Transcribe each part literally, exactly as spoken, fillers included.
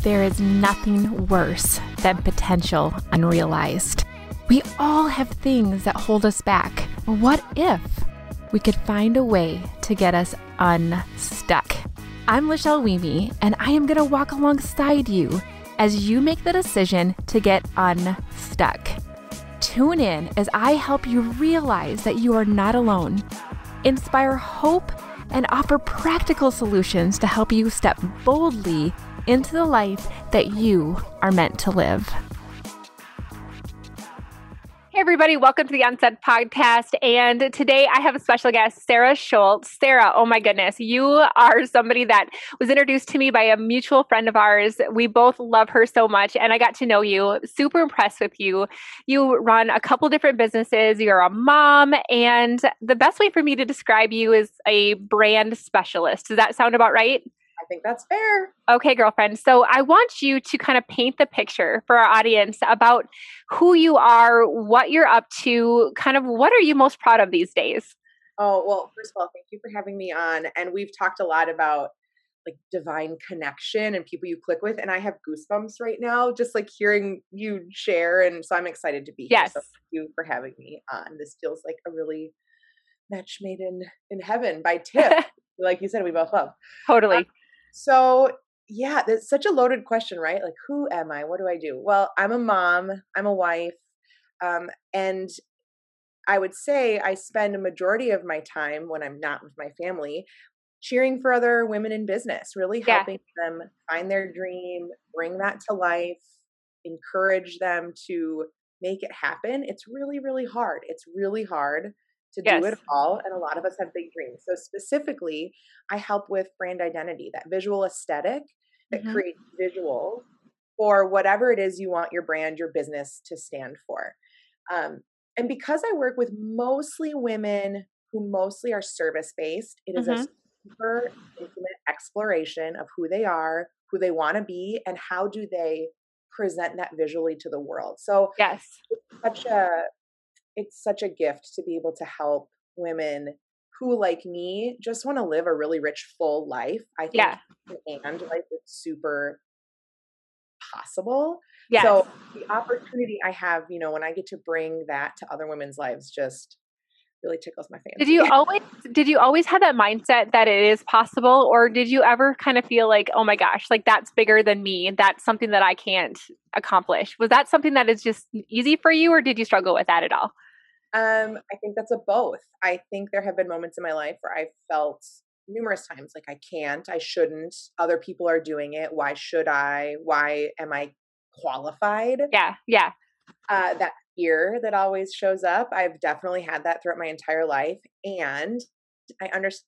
there is nothing worse than potential unrealized. We all have things that hold us back. What if we could find a way to get us unstuck? I'm Lachelle Weemy, and I am going to walk alongside you as you make the decision to get unstuck. Tune in as I help you realize that you are not alone, inspire hope, and offer practical solutions to help you step boldly into the life that you are meant to live. Hey everybody, welcome to the Unstuck Podcast. And today I have a special guest, Sarah Schultz. Sarah, oh my goodness, you are somebody that was introduced to me by a mutual friend of ours. We both love her so much, and I got to know you. Super impressed with you. You run a couple different businesses. You're a mom, and the best way for me to describe you is a brand specialist. Does that sound about right? I think that's fair. Okay, girlfriend. So I want you to kind of paint the picture for our audience about who you are, what you're up to, kind of what are you most proud of these days? Oh, well, first of all, thank you for having me on. And we've talked a lot about like divine connection and people you click with. And I have goosebumps right now, just like hearing you share. And so I'm excited to be here. Yes. So thank you for having me on. This feels like a really match made in, in heaven by Tiff. Like you said, we both love. Totally. Um, So yeah, that's such a loaded question, right? Like, who am I? What do I do? Well, I'm a mom, I'm a wife. Um, and I would say I spend a majority of my time when I'm not with my family, cheering for other women in business, really Yeah. helping them find their dream, bring that to life, encourage them to make it happen. It's really, really hard. It's really hard to Yes. do it all. And a lot of us have big dreams. So specifically, I help with brand identity, that visual aesthetic that Mm-hmm. creates visuals for whatever it is you want your brand, your business to stand for. Um, and because I work with mostly women who mostly are service-based, it is Mm-hmm. a super intimate exploration of who they are, who they want to be, and how do they present that visually to the world. So Yes. it's such a it's such a gift to be able to help women who, like me, just want to live a really rich, full life. I think Yeah. and life is super possible. Yes. So the opportunity I have, you know, when I get to bring that to other women's lives just really tickles my fancy. Did you always did you always have that mindset that it is possible, or did you ever kind of feel like, oh my gosh, like that's bigger than me, that's something that I can't accomplish? Was that something that is just easy for you, or did you struggle with that at all? Um, I think that's a both. I think there have been moments in my life where I felt numerous times like I can't, I shouldn't, other people are doing it. Why should I? Why am I qualified? Yeah, yeah. Uh, that fear that always shows up. I've definitely had that throughout my entire life. And I understand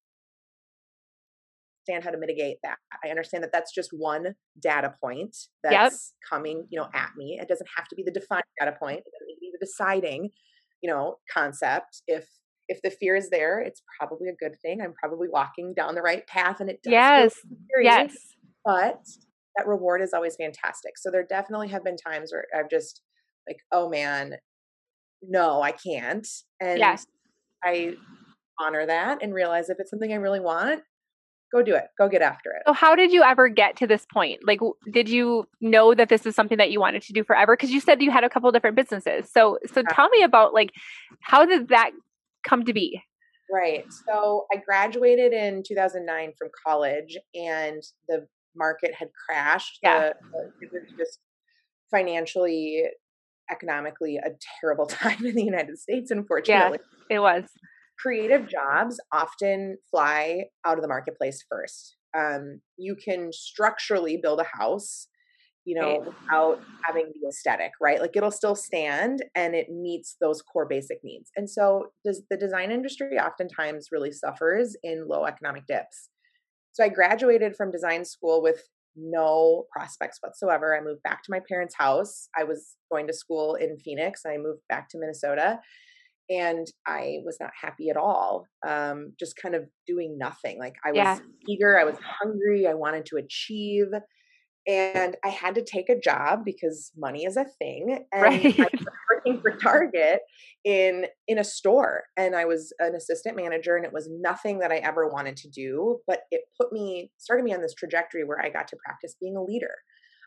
how to mitigate that. I understand that that's just one data point that's Yep. coming, you know, at me. It doesn't have to be the defining data point. It doesn't need to be the deciding, you know, concept. If if the fear is there, it's probably a good thing. I'm probably walking down the right path, and it does Yes. feel scary, Yes. but that reward is always fantastic. So there definitely have been times where I've just like, oh man, no, I can't. And Yeah. I honor that and realize if it's something I really want, go do it. Go get after it. So how did you ever get to this point? Like, w- did you know that this is something that you wanted to do forever? Because you said you had a couple different businesses. So, so Yeah. tell me about like, how did that come to be? Right. So I graduated in two thousand nine from college, and the market had crashed. Yeah. The, the, it was just financially, economically a terrible time in the United States, Yeah, unfortunately. it was. Creative jobs often fly out of the marketplace first. Um, you can structurally build a house, you know, Right. without having the aesthetic, right? Like it'll still stand and it meets those core basic needs. And so does the design industry oftentimes really suffers in low economic dips. So I graduated from design school with no prospects whatsoever. I moved back to my parents' house. I was going to school in Phoenix, and I moved back to Minnesota. And I was not happy at all. Um, just kind of doing nothing. Like I was Yeah. eager, I was hungry, I wanted to achieve. And I had to take a job because money is a thing. And Right. I was working for Target in in a store, and I was an assistant manager, and it was nothing that I ever wanted to do, but it put me started me on this trajectory where I got to practice being a leader.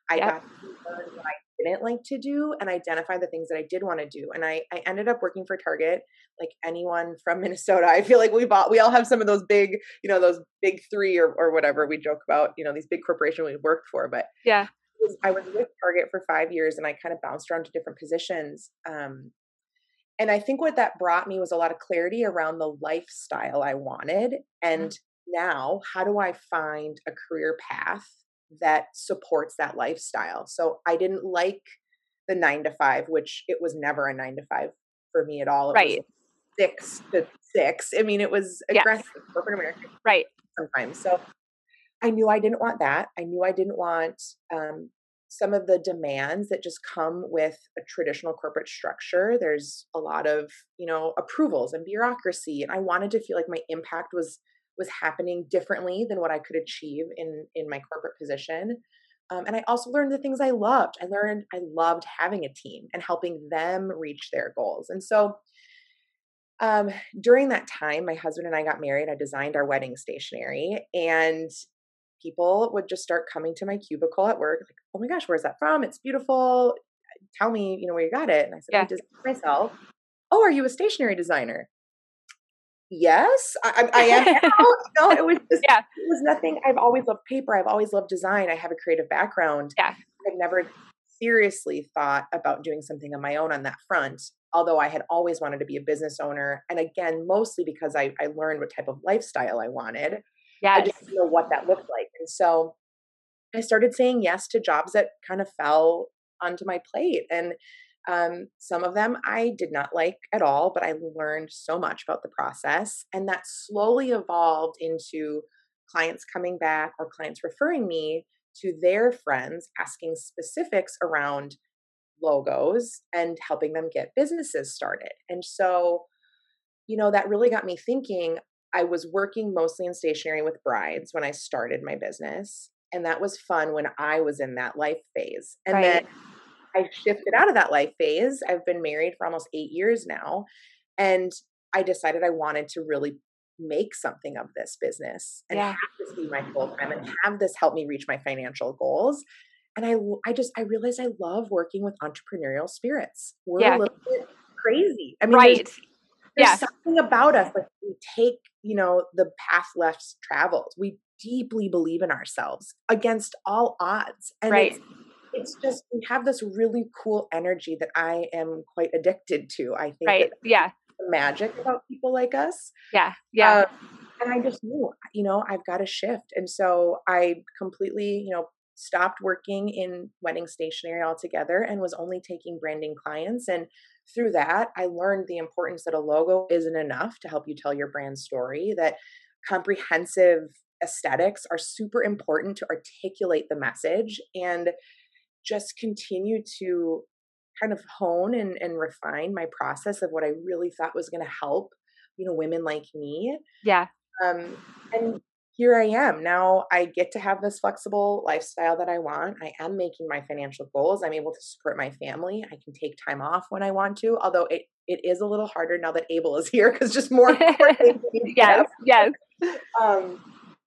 I Yep. got to learn what I didn't like to do and identify the things that I did want to do. And I, I ended up working for Target, like anyone from Minnesota. I feel like we bought, we all have some of those big, you know, those big three or, or whatever we joke about, you know, these big corporations we worked for. But Yeah. I was with Target for five years and I kind of bounced around to different positions. Um, and I think what that brought me was a lot of clarity around the lifestyle I wanted. And mm-hmm. now, how do I find a career path that supports that lifestyle? So I didn't like the nine to five, which it was never a nine to five for me at all. It right. was six to six. I mean, it was aggressive yes. corporate America. Right. Sometimes. So I knew I didn't want that. I knew I didn't want um, some of the demands that just come with a traditional corporate structure. There's a lot of, you know, approvals and bureaucracy. And I wanted to feel like my impact was was happening differently than what I could achieve in, in my corporate position. Um, and I also learned the things I loved. I learned I loved having a team and helping them reach their goals. And so um, during that time, my husband and I got married. I designed our wedding stationery, and people would just start coming to my cubicle at work, like, "Oh my gosh, where's that from? It's beautiful. Tell me, you know, where you got it." And I said, yeah. "I designed it myself." "Oh, are you a stationery designer?" "Yes, I, I am now." No, it was just, yeah. It was nothing. I've always loved paper. I've always loved design. I have a creative background. Yeah. I've never seriously thought about doing something on my own on that front, although I had always wanted to be a business owner. And again, mostly because I, I learned what type of lifestyle I wanted. Yes. I just didn't know what that looked like. And so I started saying yes to jobs that kind of fell onto my plate. And um, some of them I did not like at all, but I learned so much about the process. And that slowly evolved into clients coming back or clients referring me to their friends, asking specifics around logos and helping them get businesses started. And so, you know, that really got me thinking. I was working mostly in stationery with brides when I started my business. And that was fun when I was in that life phase. And right. then I shifted out of that life phase. I've been married for almost eight years now. And I decided I wanted to really make something of this business and yeah. have this be my full time and have this help me reach my financial goals. And I, I just, I realized I love working with entrepreneurial spirits. We're yeah. a little bit crazy. I mean, right. there's, there's yeah. something about us. Like we take, you know, the path less traveled. We deeply believe in ourselves against all odds. And right. it's, it's just, we have this really cool energy that I am quite addicted to. I think right. that yeah. the magic about people like us. Yeah. Yeah. Um, and I just knew, you know, I've got to shift. And so I completely, you know, stopped working in wedding stationery altogether and was only taking branding clients. And through that, I learned the importance that a logo isn't enough to help you tell your brand story, that comprehensive aesthetics are super important to articulate the message, and just continue to kind of hone and, and refine my process of what I really thought was going to help, you know, women like me. Yeah. Um, and here I am. Now I get to have this flexible lifestyle that I want. I am making my financial goals. I'm able to support my family. I can take time off when I want to, although it, it is a little harder now that Abel is here because just more. more yes. Yes. Um,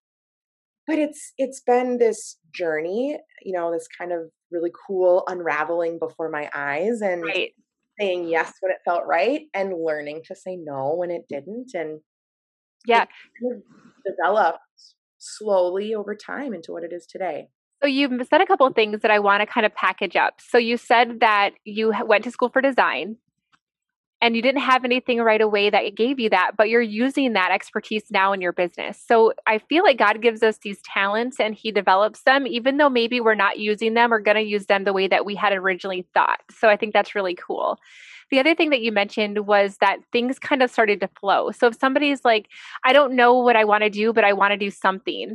but it's, it's been this journey, you know, this kind of really cool unraveling before my eyes, and right. saying yes when it felt right and learning to say no when it didn't. And yeah, it kind of developed slowly over time into what it is today. So you said a couple of things that I want to kind of package up. So you said that you went to school for design and you didn't have anything right away that gave you that, but you're using that expertise now in your business. So I feel like God gives us these talents and he develops them, even though maybe we're not using them or going to use them the way that we had originally thought. So I think that's really cool. The other thing that you mentioned was that things kind of started to flow. So if somebody's like, I don't know what I want to do, but I want to do something,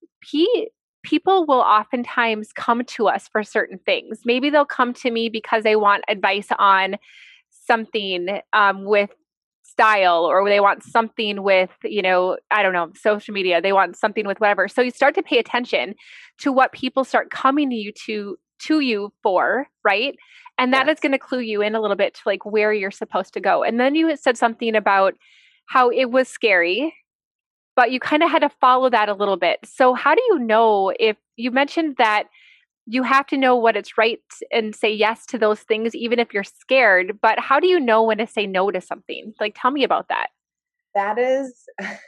he people will oftentimes come to us for certain things. Maybe they'll come to me because they want advice on something um, with style, or they want something with, you know, I don't know, social media. They want something with whatever. So you start to pay attention to what people start coming to you to, to you for, right? And that yes. is going to clue you in a little bit to like where you're supposed to go. And then you said something about how it was scary, but you kind of had to follow that a little bit. So how do you know if you mentioned that you have to know what it's right and say yes to those things, even if you're scared. But how do you know when to say no to something? Like, tell me about that. That is,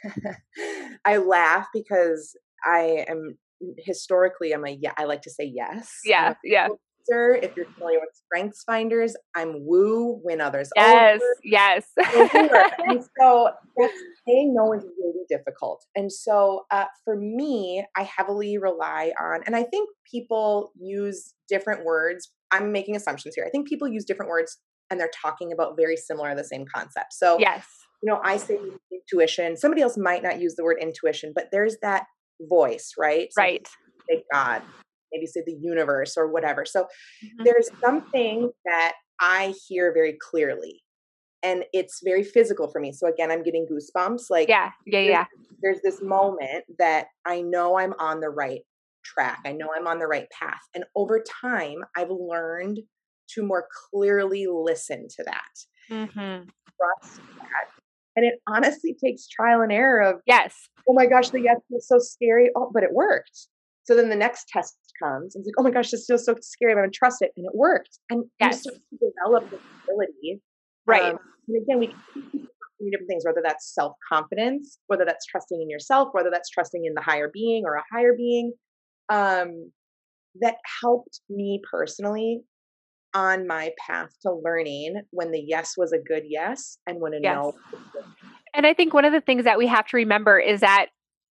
I laugh because I am historically, I'm a, yeah, I like to say yes. Yeah. Yeah. User. If you're familiar with Strengths Finders, I'm woo, win others Yes. over. Yes. And so that's, saying no is really difficult. And so uh, for me, I heavily rely on, and I think people use different words. I'm making assumptions here. I think people use different words and they're talking about very similar, the same concept. So, yes. you know, I say intuition. Somebody else might not use the word intuition, but there's that voice, right? So right. Say God, maybe say the universe or whatever. So mm-hmm. there's something that I hear very clearly. And it's very physical for me. So again, I'm getting goosebumps. Like, yeah, yeah, there's, yeah. There's this moment that I know I'm on the right track. I know I'm on the right path. And over time, I've learned to more clearly listen to that. Mm-hmm. Trust that. And it honestly takes trial and error of, yes. oh my gosh, the yes was so scary. Oh, but it worked. So then the next test comes and it's like, oh my gosh, this feels so scary. I'm going to trust it. And it worked. And yes. you start to develop this ability. Right. Um, and again, we can do different things, whether that's self-confidence, whether that's trusting in yourself, whether that's trusting in the higher being or a higher being, um, that helped me personally on my path to learning when the yes was a good yes and when a yes. no. And I think one of the things that we have to remember is that,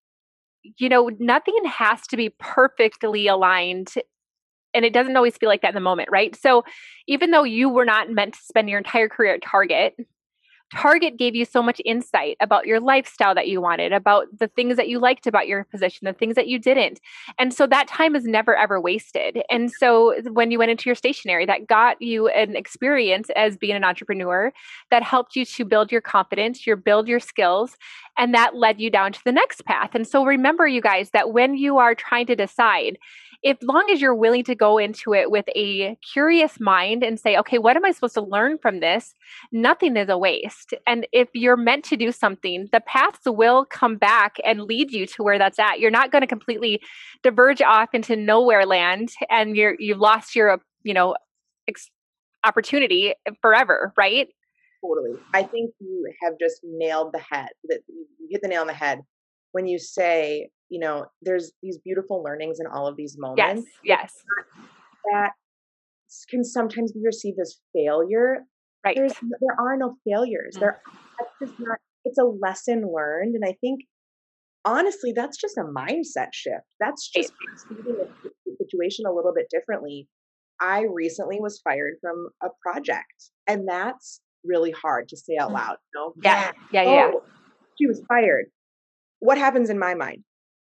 you know, nothing has to be perfectly aligned. And it doesn't always feel like that in the moment, right? So even though you were not meant to spend your entire career at Target, Target gave you so much insight about your lifestyle that you wanted, about the things that you liked about your position, the things that you didn't. And so that time is never, ever wasted. And so when you went into your stationery, that got you an experience as being an entrepreneur that helped you to build your confidence, your build your skills, and that led you down to the next path. And so remember, you guys, that when you are trying to decide, if long as you're willing to go into it with a curious mind and say, okay, what am I supposed to learn from this? Nothing is a waste. And if you're meant to do something, the paths will come back and lead you to where that's at. You're not going to completely diverge off into nowhere land and you're, you've lost your, you know, ex- opportunity forever, right? Totally. I think you have just nailed the head, that you hit the nail on the head when you say, you know, there's these beautiful learnings in all of these moments. Yes. Yes. That can sometimes be received as failure. Right. There's, there are no failures. Mm. There, that's just not, it's a lesson learned. And I think, honestly, that's just a mindset shift. That's just perceiving the situation a little bit differently. I recently was fired from a project, and that's really hard to say out loud. You know? Yeah. Yeah. Oh, yeah. She was fired. What happens in my mind?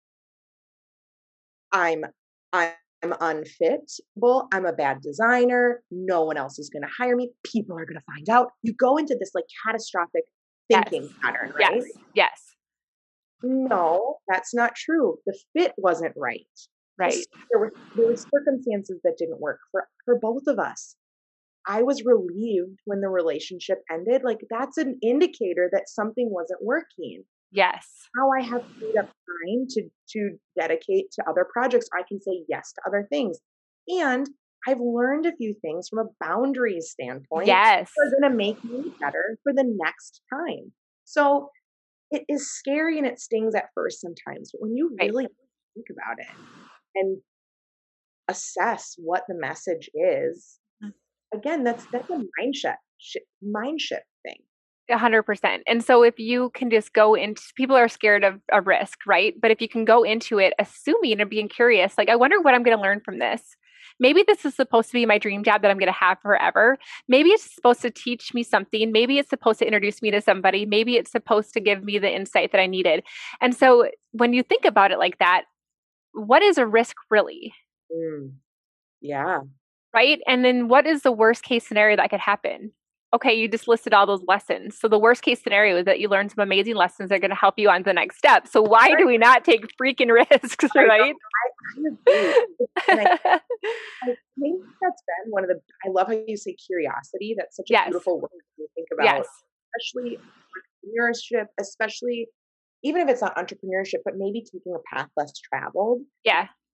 I'm, I'm unfit. Well, I'm a bad designer. No one else is going to hire me. People are going to find out. You go into this like catastrophic thinking yes. pattern, right? Yes. Yes. No, that's not true. The fit wasn't right. Right. There were, there were circumstances that didn't work for, for both of us. I was relieved when the relationship ended. Like, that's an indicator that something wasn't working. Yes. Now I have freed up time to, to dedicate to other projects. I can say yes to other things. And I've learned a few things from a boundaries standpoint. Yes. That are going to make me better for the next time. So it is scary and it stings at first sometimes. But when you really right. think about it and assess what the message is, again, that's that's a mind shift, mind shift thing. A hundred percent. And so if you can just go into, people are scared of a risk, right? But if you can go into it, assuming and being curious, like, I wonder what I'm going to learn from this. Maybe this is supposed to be my dream job that I'm going to have forever. Maybe it's supposed to teach me something. Maybe it's supposed to introduce me to somebody. Maybe it's supposed to give me the insight that I needed. And so when you think about it like that, what is a risk really? Mm. Yeah. Right? And then what is the worst case scenario that could happen? Okay, you just listed all those lessons. So the worst case scenario is that you learn some amazing lessons that are going to help you on to the next step. So why right. do we not take freaking risks, right? I, I and I, I think that's been one of the, I love how you say curiosity. That's such a yes. beautiful word to think about, yes. especially entrepreneurship, especially even if it's not entrepreneurship, but maybe taking a path less traveled. Yeah.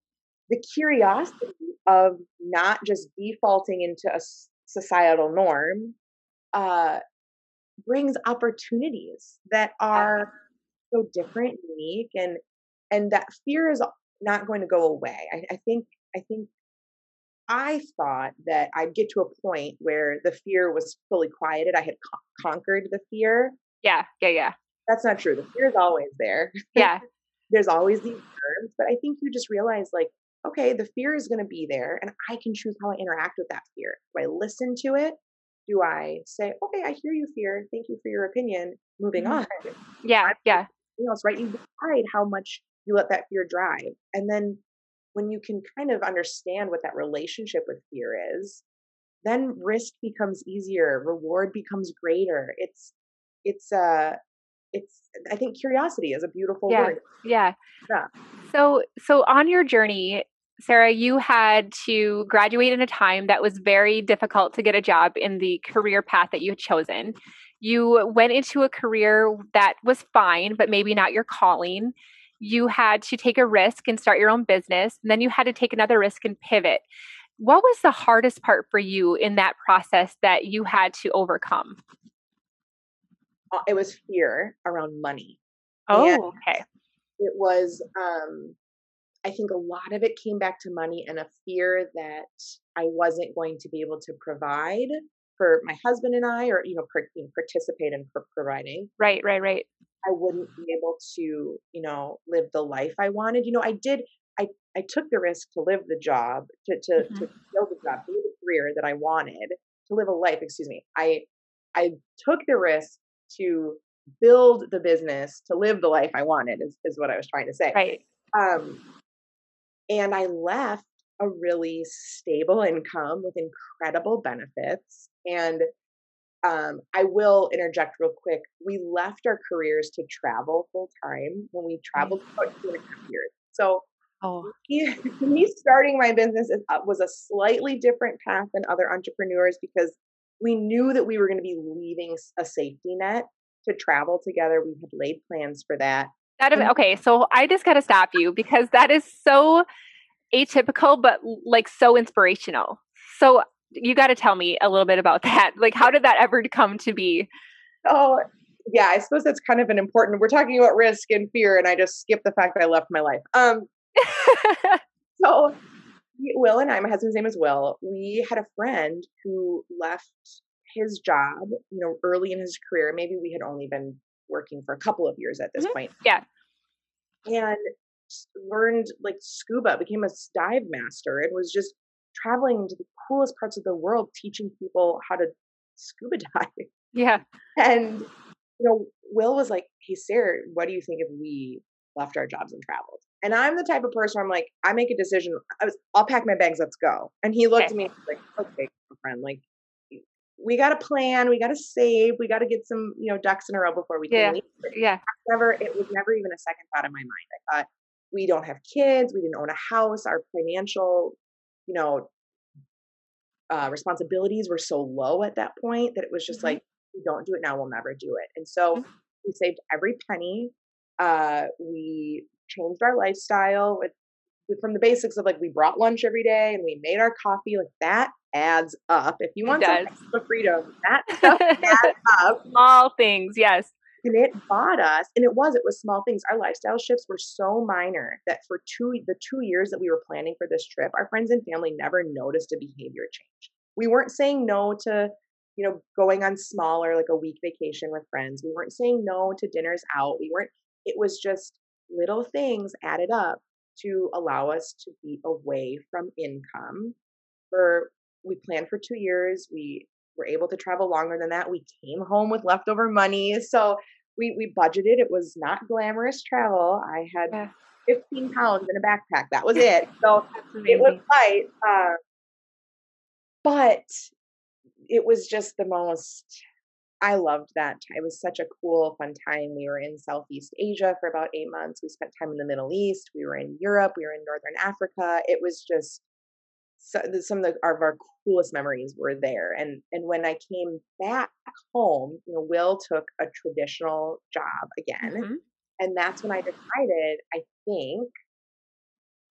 the curiosity of not just defaulting into a societal norm uh, brings opportunities that are so different, unique, and and that fear is not going to go away. I, I think I think I thought that I'd get to a point where the fear was fully quieted. I had co- conquered the fear. Yeah, yeah, yeah. That's not true. The fear is always there. Yeah. There's always these nerves, but I think you just realize, like, okay, the fear is going to be there, and I can choose how I interact with that fear. Do I listen to it? Do I say, okay, I hear you, fear. Thank you for your opinion. Moving mm-hmm. on. Yeah, yeah. You else, right? You decide how much you let that fear drive, and then when you can kind of understand what that relationship with fear is, then risk becomes easier, reward becomes greater. It's, it's, uh, it's, I think curiosity is a beautiful yeah, word. Yeah. Yeah. So, so on your journey, Sarah, you had to graduate in a time that was very difficult to get a job in the career path that you had chosen. You went into a career that was fine, but maybe not your calling. You had to take a risk and start your own business. And then you had to take another risk and pivot. What was the hardest part for you in that process that you had to overcome? It was fear around money. Oh, and okay. It was, um, I think a lot of it came back to money and a fear that I wasn't going to be able to provide for my husband and I, or, you know, per, you know participate in pro- providing. Right, right, right. I wouldn't be able to, you know, live the life I wanted. You know, I did, I, I took the risk to live the job, to, to, mm-hmm. to build the job, to live the career that I wanted, to live a life, excuse me. I, I took the risk to build the business, to live the life I wanted is, is what I was trying to say. Right. Um, and I left a really stable income with incredible benefits. And um, I will interject real quick. We left our careers to travel full time when we traveled for two and a half years. So oh. me, me starting my business is, uh, was a slightly different path than other entrepreneurs because we knew that we were going to be leaving a safety net to travel together. We had laid plans for that. That okay, so I just got to stop you because that is so atypical, but like so inspirational. So you got to tell me a little bit about that. Like, how did that ever come to be? Oh, yeah, I suppose that's kind of an important, we're talking about risk and fear, and I just skipped the fact that I left my life. Um, so Will and I, my husband's name is Will, we had a friend who left his job, you know, early in his career. Maybe we had only been working for a couple of years at this mm-hmm. point. Yeah. And learned like scuba, became a dive master, and was just traveling to the coolest parts of the world, teaching people how to scuba dive. Yeah. And, you know, Will was like, hey, Sarah, what do you think if we left our jobs and traveled? And I'm the type of person where I'm like, I make a decision. I was, I'll pack my bags. Let's go. And he looked okay. at me like, okay, friend, like, we got to plan, we got to save, we got to get some, you know, ducks in a row before we can yeah. leave. Yeah. Never, it was never even a second thought in my mind. I thought, we don't have kids, we didn't own a house, our financial, you know, uh, responsibilities were so low at that point that it was just mm-hmm. like, we don't do it now, we'll never do it. And so mm-hmm. we saved every penny. Uh, we changed our lifestyle with, from the basics of like, we brought lunch every day and we made our coffee. Like that adds up. If you want some extra freedom, that stuff adds up. Small things, yes. And it bought us, and it was, it was small things. Our lifestyle shifts were so minor that for two, the two years that we were planning for this trip, our friends and family never noticed a behavior change. We weren't saying no to, you know, going on smaller, like a week vacation with friends. We weren't saying no to dinners out. We weren't, it was just little things added up to allow us to be away from income. For, we planned for two years. We were able to travel longer than that. We came home with leftover money. So we, we budgeted. It was not glamorous travel. I had yeah. fifteen pounds in a backpack. That was it. So it was light. Uh, but it was just the most, I loved that. It was such a cool, fun time. We were in Southeast Asia for about eight months. We spent time in the Middle East. We were in Europe. We were in Northern Africa. It was just, so, some of, the, of our coolest memories were there. And and when I came back home, you know, Will took a traditional job again. Mm-hmm. And that's when I decided, I think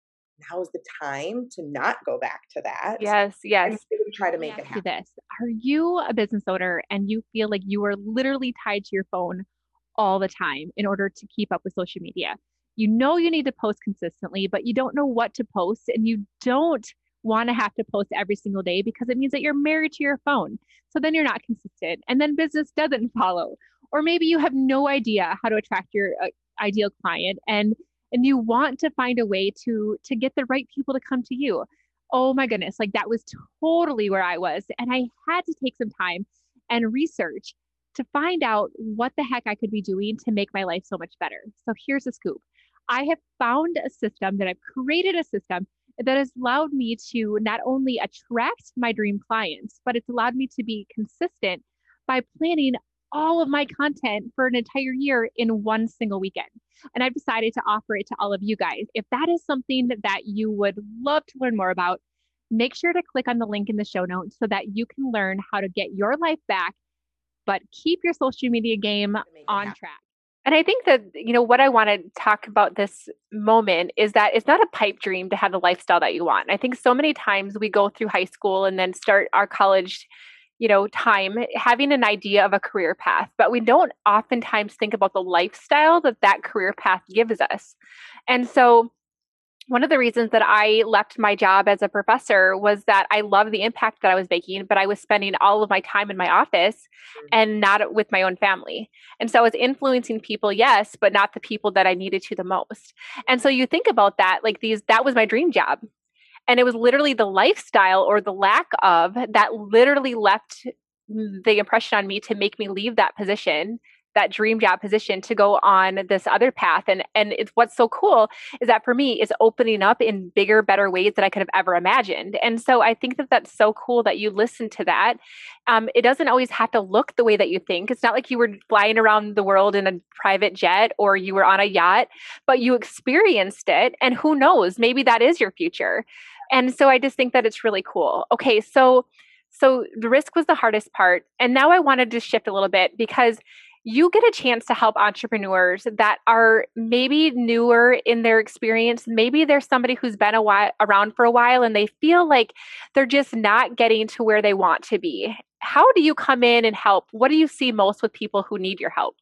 now's the time to not go back to that. Yes, And yes. really try to Let me make it ask you happen. this. Are you a business owner and you feel like you are literally tied to your phone all the time in order to keep up with social media? You know you need to post consistently, but you don't know what to post and you don't want to have to post every single day because it means that you're married to your phone. So then you're not consistent and then business doesn't follow. Or maybe you have no idea how to attract your uh, ideal client and and you want to find a way to to get the right people to come to you. Oh my goodness, like that was totally where I was. And I had to take some time and research to find out what the heck I could be doing to make my life so much better. So here's a scoop. I have found a system that I've created a system that has allowed me to not only attract my dream clients, but it's allowed me to be consistent by planning all of my content for an entire year in one single weekend. And I've decided to offer it to all of you guys. If that is something that you would love to learn more about, make sure to click on the link in the show notes so that you can learn how to get your life back, but keep your social media game on track. And I think that, you know, what I want to talk about this moment is that it's not a pipe dream to have the lifestyle that you want. I think so many times we go through high school and then start our college, you know, time having an idea of a career path, but we don't oftentimes think about the lifestyle that that career path gives us. And so one of the reasons that I left my job as a professor was that I loved the impact that I was making, but I was spending all of my time in my office and not with my own family. And so I was influencing people, yes, but not the people that I needed to the most. And so you think about that, like these, that was my dream job. And it was literally the lifestyle or the lack of that literally left the impression on me to make me leave that position, that dream job position, to go on this other path. And and it's what's so cool is that for me is opening up in bigger, better ways than I could have ever imagined. And so I think that that's so cool that you listen to that. Um, it doesn't always have to look the way that you think. It's not like you were flying around the world in a private jet or you were on a yacht, but you experienced it. And who knows, maybe that is your future. And so I just think that it's really cool. Okay, so so the risk was the hardest part. And now I wanted to shift a little bit because you get a chance to help entrepreneurs that are maybe newer in their experience. Maybe there's somebody who's been a while, around for a while and they feel like they're just not getting to where they want to be. How do you come in and help? What do you see most with people who need your help?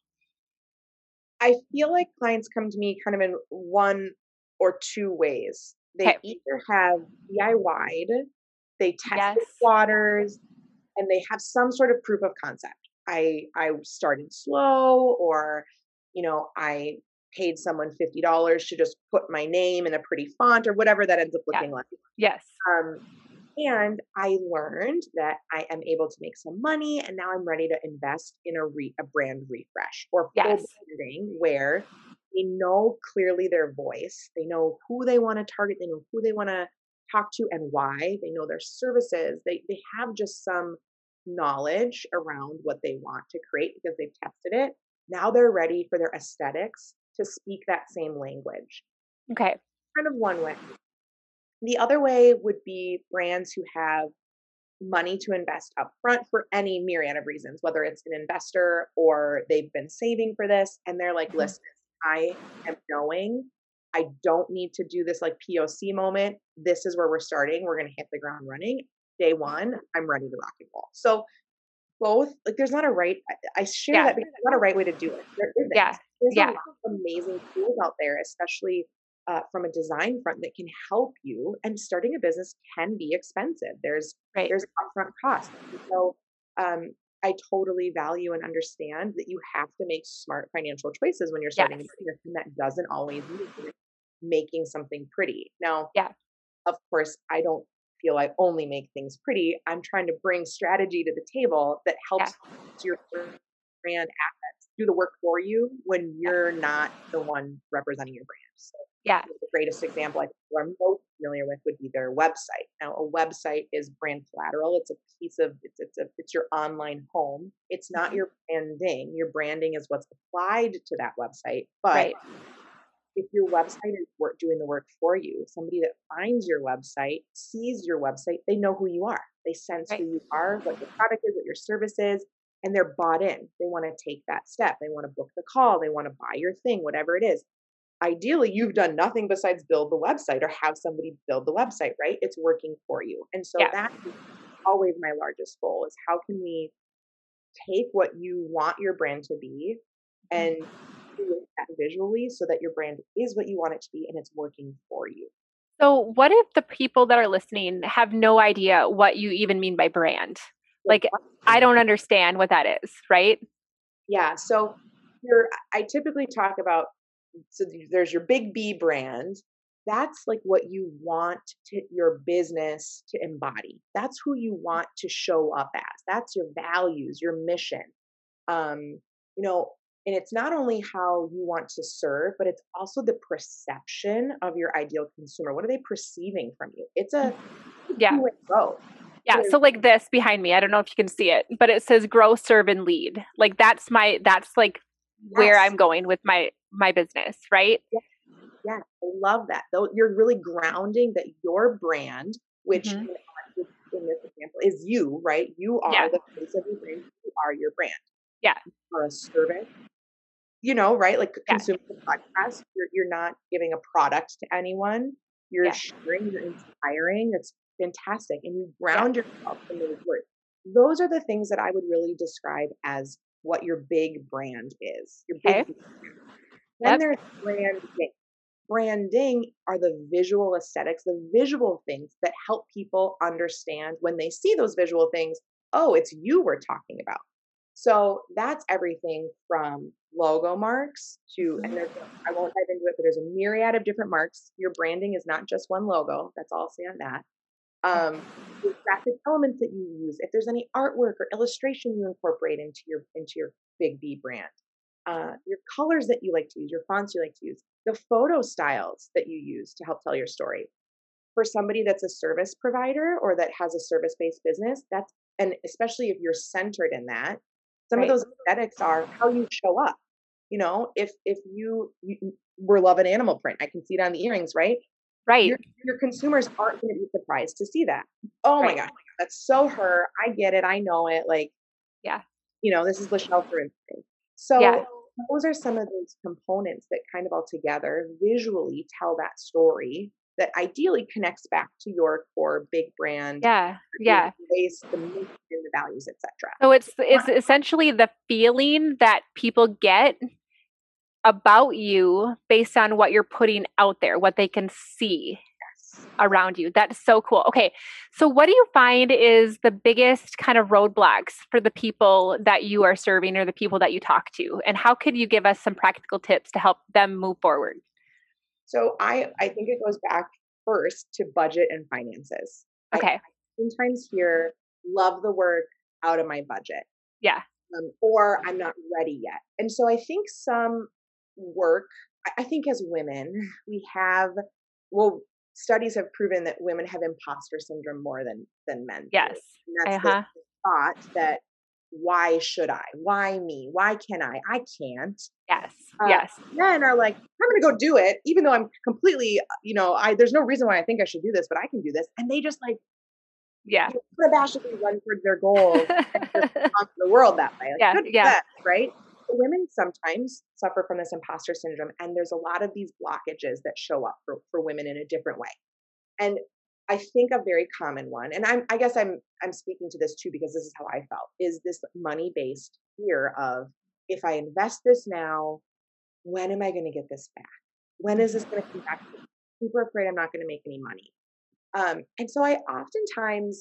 I feel like clients come to me kind of in one or two ways. They Okay. either have D I Y'd, they tested Yes. waters, and they have some sort of proof of concept. I I started slow, or you know, I paid someone fifty dollars to just put my name in a pretty font, or whatever that ends up Yeah. looking like. Yes. Um, and I learned that I am able to make some money, and now I'm ready to invest in a re- a brand refresh or full Yes. branding, where they know clearly their voice, they know who they want to target, they know who they want to talk to and why, they know their services, they they have just some knowledge around what they want to create because they've tested it. Now they're ready for their aesthetics to speak that same language. Okay. Kind of one way. The other way would be brands who have money to invest upfront for any myriad of reasons, whether it's an investor or they've been saving for this and they're like, listen, I am knowing I don't need to do this like P O C moment. This is where we're starting. We're going to hit the ground running. Day one, I'm ready to rock and roll. So both, like there's not a right, I, I share Yeah. that because there's not a right way to do it. There isn't. Yeah. There's Yeah. a lot of amazing tools out there, especially uh, from a design front, that can help you. And starting a business can be expensive. There's Right. there's upfront costs. And so um, I totally value and understand that you have to make smart financial choices when you're starting Yes. a business, and that doesn't always mean making something pretty. Now, Yeah. of course, I don't feel I only make things pretty. I'm trying to bring strategy to the table that helps your brand assets do the work for you when you're not the one representing your brand. So Yeah. the greatest example I think I'm most familiar with would be their website. Now, a website is brand collateral. It's a piece of it's it's a it's your online home. It's not your branding. Your branding is what's applied to that website. But Right. if your website is work, doing the work for you, somebody that finds your website, sees your website, they know who you are. They sense Right. who you are, what your product is, what your service is, and they're bought in. They want to take that step. They want to book the call. They want to buy your thing, whatever it is. ideally you've done nothing besides build the website or have somebody build the website, right? It's working for you. And so Yeah. that is always my largest goal, is how can we take what you want your brand to be and do that visually so that your brand is what you want it to be and it's working for you. So what if the people that are listening have no idea what you even mean by brand? Like, I don't understand what that is, right? Yeah. So you're, I typically talk about, so there's your big B brand. That's like what you want to, your business to embody. That's who you want to show up as. That's your values, your mission. Um, you know, and it's not only how you want to serve, but it's also the perception of your ideal consumer. What are they perceiving from you? It's a yeah. two-way road. Yeah. So like this behind me, I don't know if you can see it, but it says grow, serve, and lead. Like that's my, that's like where Yes. I'm going with my, my business, right? Yeah. Yeah. I love that. Though you're really grounding that your brand, which mm-hmm. in, in this example is you, right? You are yeah. the face of your brand. You are your brand. Yeah. Or a service. You know, right? Like yeah. consumer podcast, you're, you're not giving a product to anyone. You're yeah. sharing, you're inspiring. It's fantastic. And you ground yeah. yourself in those words. Those are the things that I would really describe as what your big brand is. Your big okay. brand. Then yep. there's branding. Branding are the visual aesthetics, the visual things that help people understand when they see those visual things, oh, it's you we're talking about. So that's everything from logo marks to, and there's, I won't dive into it, but there's a myriad of different marks. Your branding is not just one logo. That's all I'll say on that. Um, the graphic elements that you use, if there's any artwork or illustration you incorporate into your, into your big B brand, uh, your colors that you like to use, your fonts you like to use, the photo styles that you use to help tell your story. For somebody that's a service provider or that has a service-based business, that's, and especially if you're centered in that, some right. of those aesthetics are how you show up. You know, if if you, you we're loving animal print, I can see it on the earrings, right? Right. Your, your consumers aren't going to be surprised to see that. Oh right. my God, that's so her. I get it. I know it. Like, yeah, you know, this is Lachelle for instance. So yeah. those are some of those components that kind of all together visually tell that story that ideally connects back to your core big brand. Yeah. Yeah. Base, the mission, the values, et cetera. So it's it's essentially the feeling that people get about you based on what you're putting out there, what they can see yes. around you. That's so cool. Okay. So what do you find is the biggest kind of roadblocks for the people that you are serving or the people that you talk to? And how could you give us some practical tips to help them move forward? So I, I think it goes back first to budget and finances. Okay. I, I sometimes hear, love the work, out of my budget. Yeah. Um, or I'm not ready yet. And so I think some work, I think as women, we have, well, studies have proven that women have imposter syndrome more than, than men. Yes. And that's uh-huh. the thought that, why should I? Why me? Why can I? I can't. Yes. Uh, yes. Men are like, I'm going to go do it, even though I'm completely, you know, I, there's no reason why I think I should do this, but I can do this. And they just like, yeah, you know, unabashedly run towards their goals and just conquer the world that way. Like, yeah. good yeah. that, right? But women sometimes suffer from this imposter syndrome. And there's a lot of these blockages that show up for, for women in a different way. And I think a very common one, and I'm, I guess I'm, I'm speaking to this too, because this is how I felt, is this money-based fear of, if I invest this now, when am I going to get this back? When is this going to come back? I'm super afraid I'm not going to make any money. Um, and so I oftentimes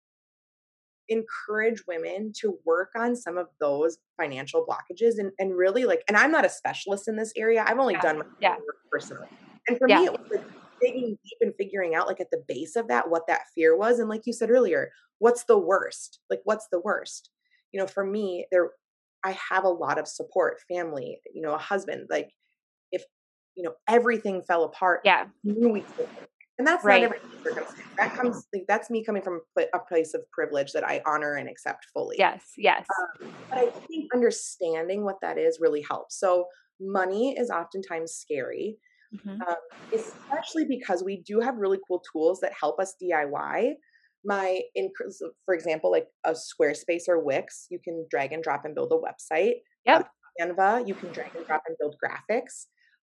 encourage women to work on some of those financial blockages and, and really like, and I'm not a specialist in this area. I've only yeah. done my yeah. work personally. And for yeah. me, it was like digging deep and figuring out like at the base of that, what that fear was. And like you said earlier, what's the worst? Like, what's the worst? You know, for me, there, I have a lot of support, family, you know, a husband, like if, you know, everything fell apart. Yeah. And that's right. not every circumstance. That comes, like, that's me coming from a place of privilege that I honor and accept fully. Yes. Yes. Um, but I think understanding what that is really helps. So money is oftentimes scary. Mm-hmm. Um, especially because we do have really cool tools that help us D I Y. My, in, for example, like a Squarespace or Wix, you can drag and drop and build a website. Yep. Uh, Canva, you can drag and drop and build graphics.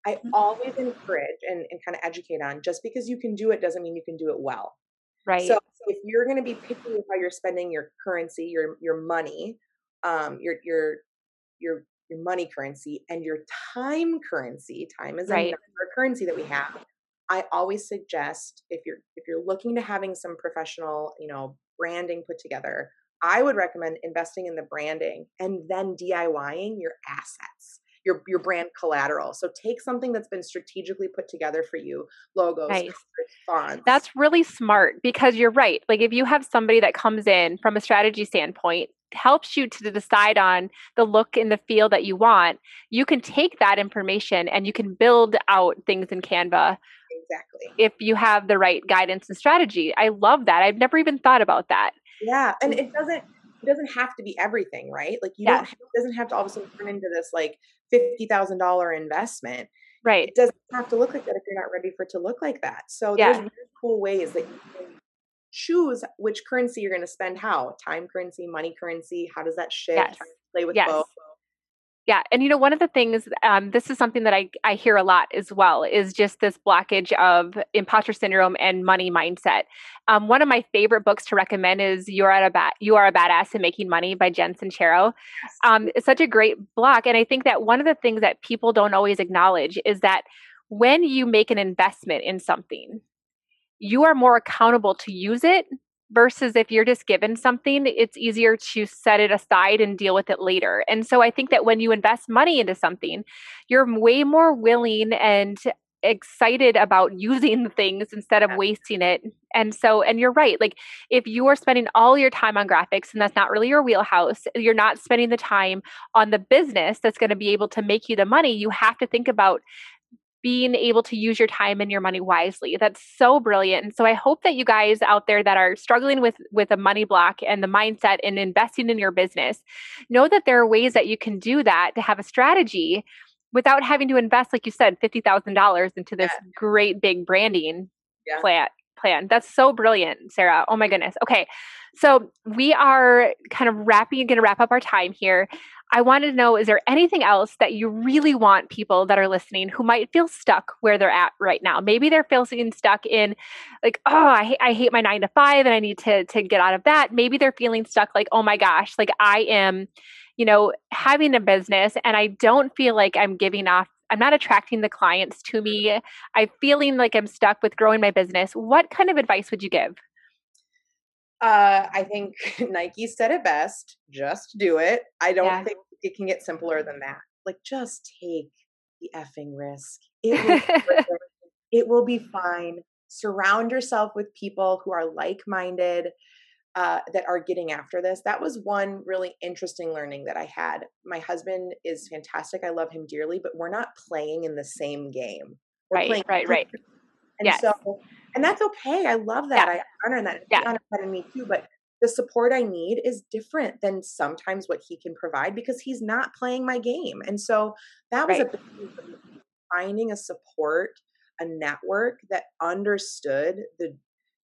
I always encourage and, and kind of educate on, just because you can do it doesn't mean you can do it well. Right. So, so if you're going to be picky with how you're spending your currency, your your money, um, your your your your money currency and your time currency, time is Right. another currency that we have. I always suggest, if you're if you're looking to having some professional, you know, branding put together, I would recommend investing in the branding and then DIYing your assets, your your brand collateral. So take something that's been strategically put together for you, logos, Nice. colors, fonts. That's really smart, because you're right. Like if you have somebody that comes in from a strategy standpoint, helps you to decide on the look and the feel that you want, you can take that information and you can build out things in Canva. Exactly. If you have the right guidance and strategy. I love that. I've never even thought about that. Yeah. And it doesn't, it doesn't have to be everything, right? Like you Yeah. don't, it doesn't have to all of a sudden turn into this like fifty thousand dollars investment. Right. It doesn't have to look like that if you're not ready for it to look like that. So Yeah. there's really cool ways that you can choose which currency you're going to spend how. Time currency, money currency, how does that shift? Yes. Play with Yes. both. Yeah. And you know, one of the things, um, this is something that I, I hear a lot as well, is just this blockage of imposter syndrome and money mindset. Um, one of my favorite books to recommend is You Are a Bat You Are a Badass in Making Money by Jen Sincero. Um, it's such a great block. And I think that one of the things that people don't always acknowledge is that when you make an investment in something, you are more accountable to use it, versus if you're just given something, it's easier to set it aside and deal with it later. And so I think that when you invest money into something, you're way more willing and excited about using the things instead of wasting it. And so, and you're right, like if you are spending all your time on graphics and that's not really your wheelhouse, you're not spending the time on the business that's going to be able to make you the money, you have to think about being able to use your time and your money wisely. That's so brilliant. And so I hope that you guys out there that are struggling with, with a money block and the mindset in investing in your business, know that there are ways that you can do that, to have a strategy without having to invest, like you said, fifty thousand dollars into this yeah. great big branding yeah. plan. plan. That's so brilliant, Sarah. Oh my goodness. Okay. So we are kind of wrapping, going to wrap up our time here. I wanted to know, is there anything else that you really want people that are listening who might feel stuck where they're at right now? Maybe they're feeling stuck in like, oh, I hate, I hate my nine to five and I need to, to get out of that. Maybe they're feeling stuck like, oh my gosh, like I am, you know, having a business and I don't feel like I'm giving off, I'm not attracting the clients to me. I'm feeling like I'm stuck with growing my business. What kind of advice would you give? Uh, I think Nike said it best. Just do it. I don't yeah. think it can get simpler than that. Like, just take the effing risk. It will, it will be fine. Surround yourself with people who are like-minded, uh, that are getting after this. That was one really interesting learning that I had. My husband is fantastic. I love him dearly, but we're not playing in the same game. We're right, playing right, right. And yes. so, and that's okay. I love that. Yeah. I honor that. Yeah. He honors that in me too. But the support I need is different than sometimes what he can provide because he's not playing my game. And so that was right. a big finding a support, a network that understood the,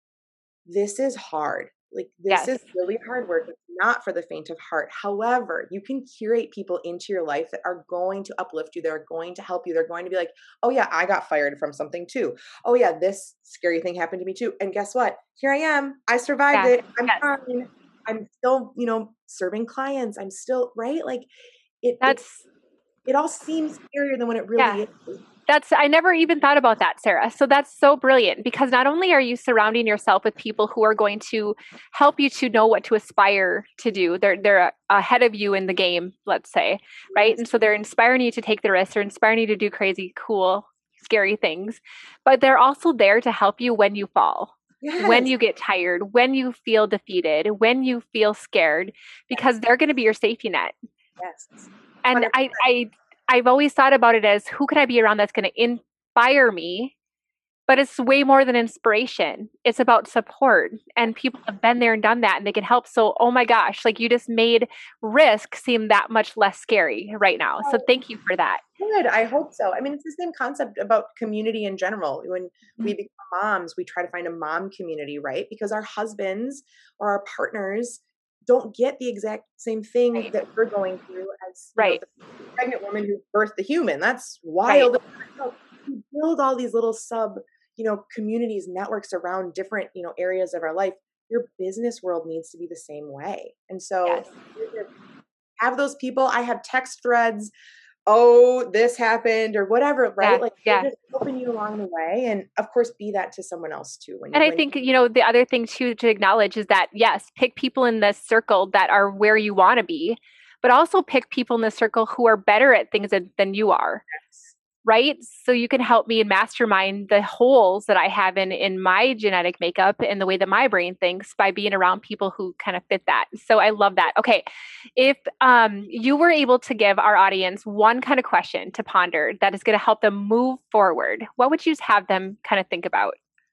this is hard. Like this yes. is really hard work. It's not for the faint of heart. However, you can curate people into your life that are going to uplift you. They're going to help you. They're going to be like, oh yeah, I got fired from something too. Oh yeah, this scary thing happened to me too. And guess what? Here I am. I survived yeah. it. I'm yes. fine. I'm still, you know, serving clients. I'm still, right? Like it, that's, it, it all seems scarier than what it really yeah. is. That's, I never even thought about that, Sarah. So that's so brilliant because not only are you surrounding yourself with people who are going to help you to know what to aspire to do, they're, they're ahead of you in the game, let's say, right? Yes. And so they're inspiring you to take the risk, they're inspiring you to do crazy, cool, scary things, but they're also there to help you when you fall. Yes. When you get tired, when you feel defeated, when you feel scared, because yes. they're going to be your safety net. Yes. And I, I, I've always thought about it as who can I be around that's going to inspire me, but it's way more than inspiration. It's about support and people have been there and done that and they can help. So, oh my gosh, like you just made risk seem that much less scary right now. So thank you for that. Good. I hope so. I mean, it's the same concept about community in general. When mm-hmm. we become moms, we try to find a mom community, right? Because our husbands or our partners don't get the exact same thing right. that we're going through as right. know, the pregnant woman who birthed the human. That's wild. Right. We build all these little sub, you know, communities, networks around different, you know, areas of our life. Your business world needs to be the same way. And so yes. have those people. I have text threads. Oh, this happened or whatever, right? Yeah, like yeah. they're just helping you along the way. And of course, be that to someone else too. When and you, I think, you know, the other thing too, to acknowledge is that, yes, pick people in the circle that are where you want to be, but also pick people in the circle who are better at things than, than you are. Yes. Right? So you can help me mastermind the holes that I have in, in my genetic makeup and the way that my brain thinks by being around people who kind of fit that. So I love that. Okay. If um, you were able to give our audience one kind of question to ponder that is going to help them move forward, what would you have them kind of think about?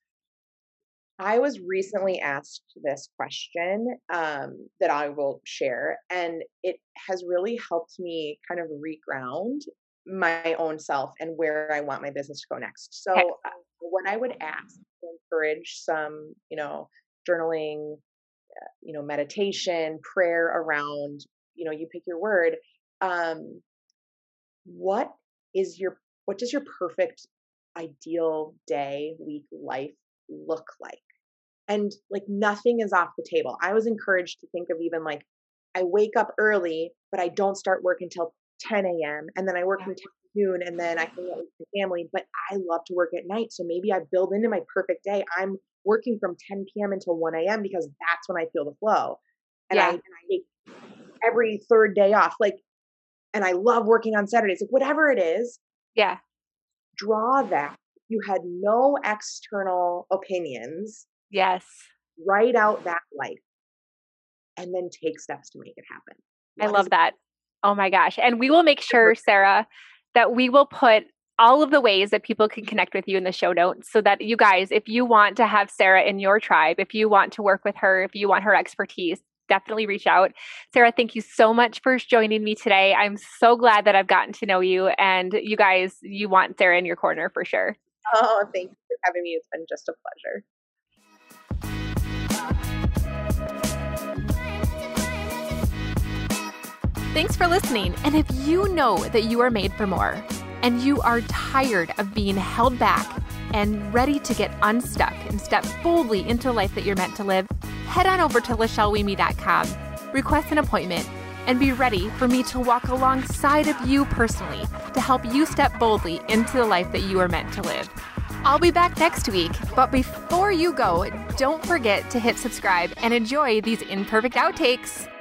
I was recently asked this question um, that I will share, and it has really helped me kind of reground my own self and where I want my business to go next. So okay. uh, what I would ask to encourage some, you know, journaling, uh, you know, meditation, prayer around, you know, you pick your word. Um, what is your, what does your perfect ideal day, week, life look like? And like nothing is off the table. I was encouraged to think of even like, I wake up early, but I don't start work until ten a.m. and then I work from ten to noon and then I hang out with my family, but I love to work at night. So maybe I build into my perfect day. I'm working from ten p.m. until one a.m. because that's when I feel the flow. And, yeah. I, and I take every third day off. Like, and I love working on Saturdays. Like whatever it is. Yeah. Draw that. You had no external opinions. Yes. Write out that life and then take steps to make it happen. What I love that. Oh my gosh. And we will make sure, Sarah, that we will put all of the ways that people can connect with you in the show notes so that you guys, if you want to have Sarah in your tribe, if you want to work with her, if you want her expertise, definitely reach out. Sarah, thank you so much for joining me today. I'm so glad that I've gotten to know you, and you guys, you want Sarah in your corner for sure. Oh, thank you for having me. It's been just a pleasure. Thanks for listening. And if you know that you are made for more and you are tired of being held back and ready to get unstuck and step boldly into the life that you're meant to live, head on over to lachelle weemy dot com, request an appointment, and be ready for me to walk alongside of you personally to help you step boldly into the life that you are meant to live. I'll be back next week, but before you go, don't forget to hit subscribe and enjoy these imperfect outtakes.